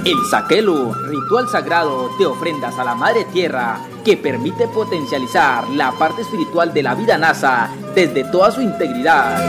El Saquelo, ritual sagrado de ofrendas a la Madre Tierra que permite potencializar la parte espiritual de la vida nasa desde toda su integridad.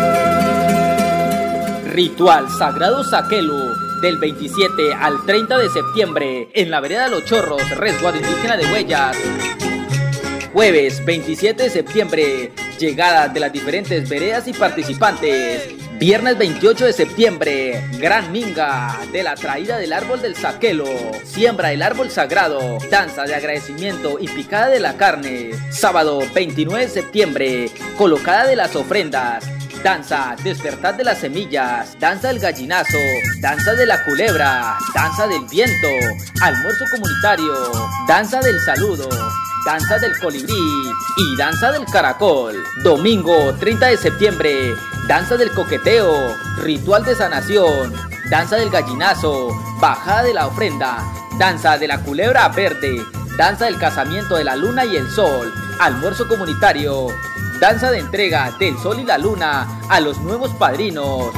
Ritual sagrado Saquelo del 27 al 30 de septiembre en la vereda Los Chorros, resguardo indígena de Huellas. Jueves 27 de septiembre, llegada de las diferentes veredas y participantes. Viernes 28 de septiembre, gran minga de la traída del árbol del Saquelo, siembra del árbol sagrado, danza de agradecimiento y picada de la carne. Sábado 29 de septiembre, colocada de las ofrendas, danza despertar de las semillas, danza del gallinazo, danza de la culebra, danza del viento, almuerzo comunitario, danza del saludo, danza del colibrí y danza del caracol. Domingo 30 de septiembre, danza del coqueteo, ritual de sanación, danza del gallinazo, bajada de la ofrenda, danza de la culebra verde, danza del casamiento de la luna y el sol, almuerzo comunitario, danza de entrega del sol y la luna a los nuevos padrinos.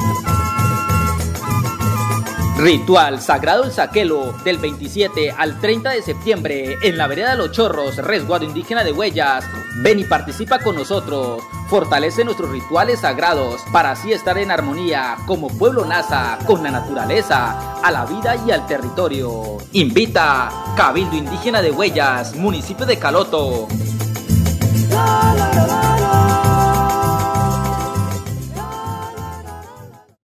Ritual sagrado El Saquelo del 27 al 30 de septiembre en la vereda Los Chorros, resguardo indígena de Huellas. Ven y participa con nosotros. Fortalece nuestros rituales sagrados para así estar en armonía como pueblo nasa con la naturaleza, a la vida y al territorio. Invita Cabildo Indígena de Huellas, municipio de Caloto.